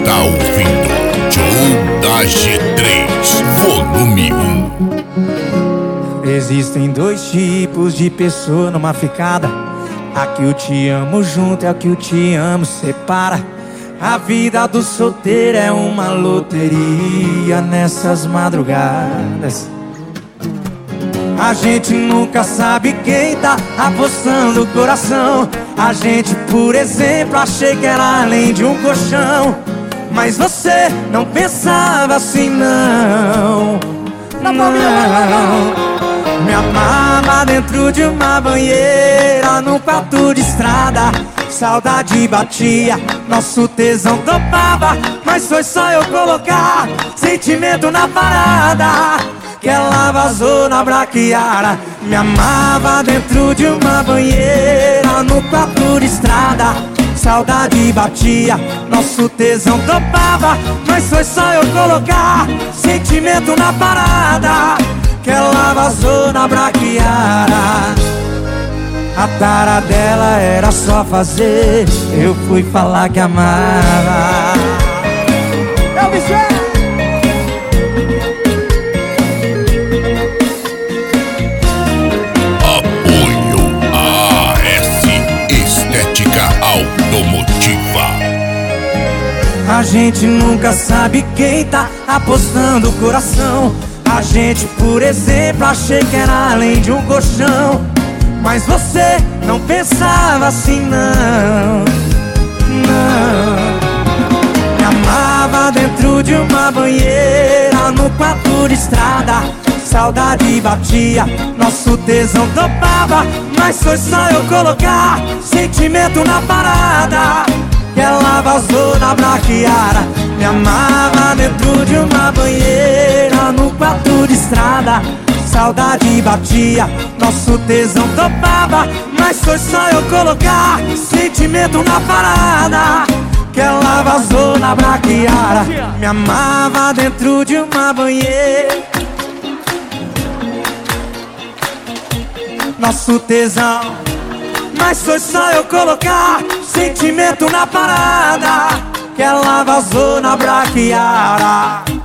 está ouvindo Show da G3, volume 1. Existem dois tipos de pessoa numa ficada. A que eu te amo junto é a que eu te amo separa. A vida do solteiro é uma loteria nessas madrugadas. A gente nunca sabe quem tá apostando o coração. A gente, por exemplo, achei que era além de um colchão. Mas você não pensava assim, não. Não. Me amava dentro de uma banheira, num quarto de estrada. Saudade batia, nosso tesão topava. Mas foi só eu colocar sentimento na parada que ela vazou na braquiara. Me amava dentro de uma banheira, no quarto de estrada. Saudade batia, nosso tesão topava. Mas foi só eu colocar sentimento na parada que ela vazou na braquiara. A tara dela era só fazer, eu fui falar que amava. Eu me Automotiva. A gente nunca sabe quem tá apostando o coração. A gente, por exemplo, achei que era além de um colchão. Mas você não pensava assim, não. Não. Me amava dentro de uma banheira, no quarto de estrada. Saudade batia, nosso tesão topava. Mas foi só eu colocar sentimento na parada que ela vazou na braquiara. Me amava dentro de uma banheira, no quarto de estrada. Saudade batia, nosso tesão topava. Mas foi só eu colocar sentimento na parada que ela vazou na braquiara. Me amava dentro de uma banheira, nosso tesão. Mas foi só eu colocar sentimento na parada que ela vazou na braquiara.